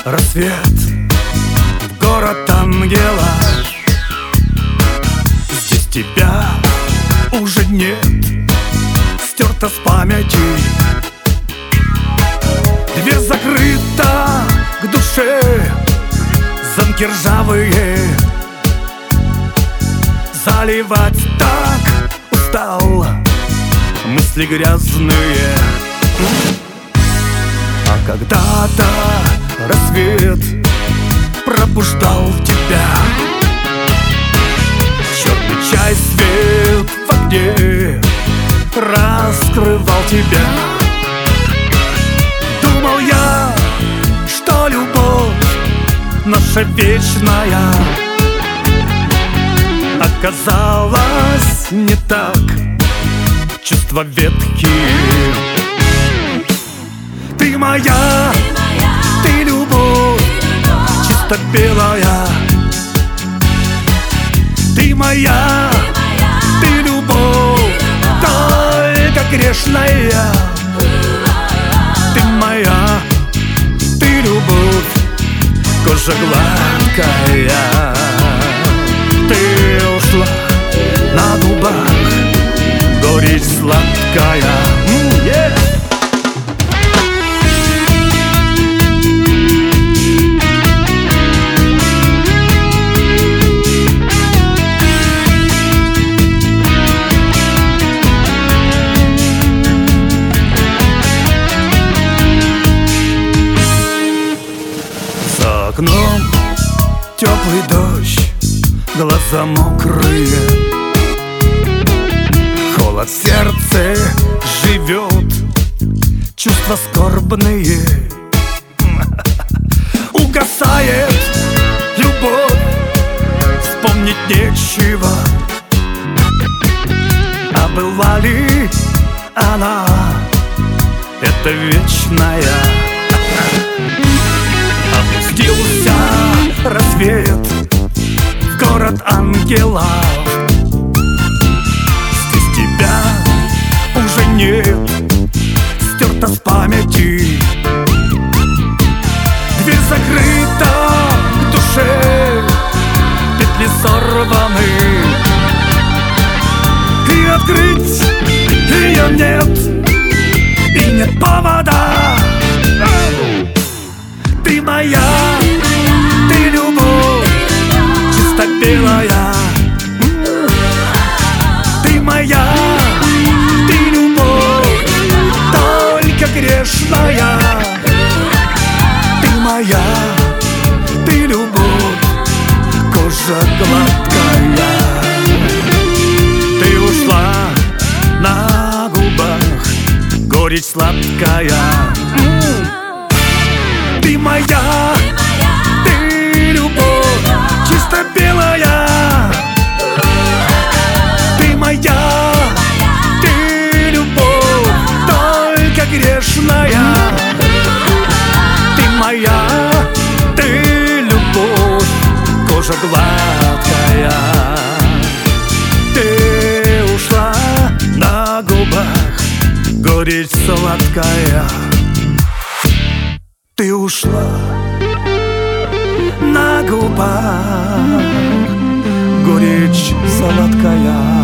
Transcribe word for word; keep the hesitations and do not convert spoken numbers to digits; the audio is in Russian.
рассвет, в город ангела. Здесь тебя уже нет, стерта с памяти. Дверь закрыта к душе, замки ржавые. Заливать так устал, мысли грязные. А когда-то рассвет пробуждал тебя. Черный чай, свет в огне раскрывал тебя. Думал я, что любовь наша вечная. Оказалось не так, чувства ветхие. Ты моя, ты любовь, чисто белая. Ты моя, ты любовь, только грешная. Ты моя, ты любовь, кожа гладкая. Ты ушла, на губах горечь сладкая. Mm, yeah. За окном теплый дождь, глаза мокрые. Холод в сердце живет, чувства скорбные. Угасает любовь, вспомнить нечего. А была ли она, это вечная? Опустился рассвет, город ангелов. Здесь тебя уже нет, стерта с памяти. Дверь закрыта к душе, петли сорваны. И открыть ее нет, и нет повода. Ты моя, ты любовь, чисто белая. Ты моя, ты любовь, только грешная. Ты моя, ты любовь, кожа гладкая. Ты ушла, на губах горечь сладкая. Ты моя, ты любовь, чисто белая. Ты моя, ты любовь, только грешная. Ты моя, ты любовь, кожа гладкая. Ты ушла, на губах горечь сладкая. Ты ушла, на губах горечь сладкая.